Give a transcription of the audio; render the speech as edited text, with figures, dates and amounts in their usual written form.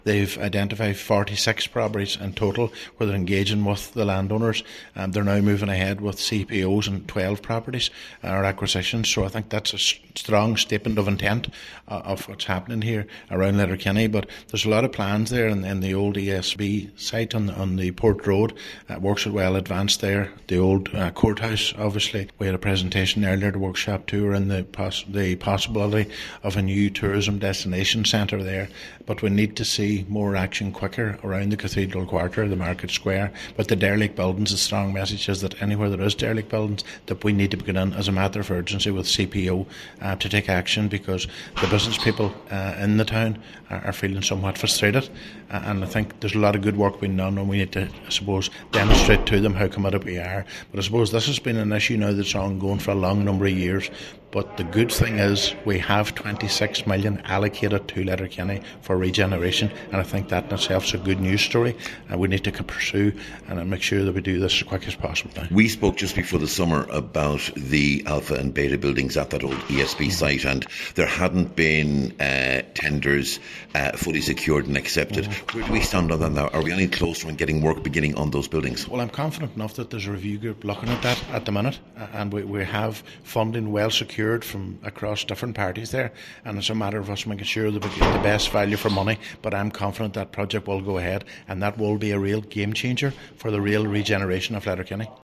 They've identified 46 properties in total where they're engaging with the landowners. They're now moving ahead with CPOs and 12 properties or acquisitions. So I think that's a strong statement of intent of what's happening here around Letterkenny. But there's a lot of plans there in the old ESB site on the Port Road. Works are well advanced there. The old courthouse, obviously. We had a presentation earlier, the workshop tour, and the possibility of a new tourism destination centre there. But we need to see more action quicker around the Cathedral Quarter, the Market Square. But the derelict buildings, the strong message is that anywhere there is derelict buildings, that we need to begin in as a matter of urgency with CPO to take action, because the business people in the town are feeling somewhat frustrated. And I think there's a lot of good work being done, and we need to, I suppose, demonstrate to them how committed we are. But I suppose this has been an issue now that's ongoing for a long number of years. But the good thing is we have 26 million allocated to Letterkenny for regeneration, and I think that in itself is a good news story, and we need to pursue and make sure that we do this as quick as possible now. We spoke just before the summer about the Alpha and Beta buildings at that old ESB site, and there hadn't been tenders fully secured and accepted. Where do we stand on that now? Are we any closer on getting work beginning on those buildings? Well, I'm confident enough that there's a review group looking at that at the minute, and we have funding well secured from across different parties there, and it's a matter of us making sure that we get the best value for money. But I'm confident that project will go ahead, and that will be a real game changer for the real regeneration of Letterkenny.